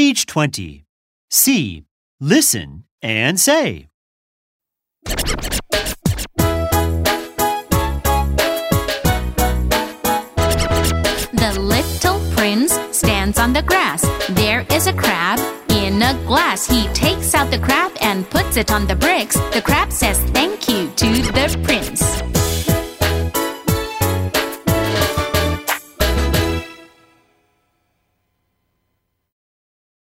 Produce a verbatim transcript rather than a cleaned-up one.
Page twenty. C. Listen and say. The little prince stands on the grass. There is a crab in a glass. He takes out the crab and puts it on the bricks. The crab says, "Thank